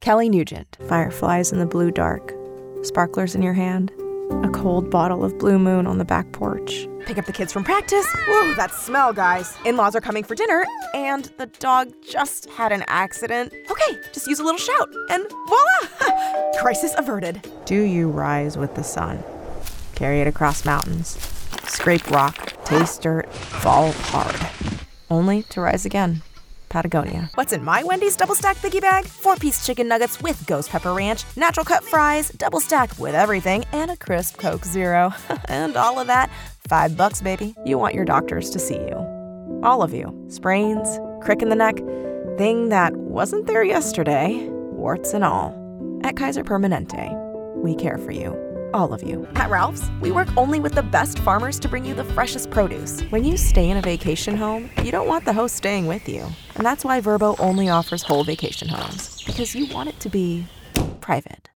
Kelly Nugent. Fireflies in the blue dark, sparklers in your hand, a cold bottle of Blue Moon on the back porch. Pick up the kids from practice. Whoa, that smell, guys. In-laws are coming for dinner, and the dog just had an accident. Okay, just use a little shout, and voila! Crisis averted. Do you rise with the sun? Carry it across mountains, scrape rock, taste dirt, fall hard, only to rise again. Patagonia. What's in my Wendy's double stack biggie bag? 4-piece chicken nuggets with ghost pepper ranch, natural cut fries, double stack with everything, and a crisp Coke Zero. And all of that, $5, baby. You want your doctors to see you. All of you. Sprains, crick in the neck, thing that wasn't there yesterday, warts and all. At Kaiser Permanente, we care for you. All of you. At Ralph's, we work only with the best farmers to bring you the freshest produce. When you stay in a vacation home, you don't want the host staying with you. And that's why Vrbo only offers whole vacation homes, because you want it to be private.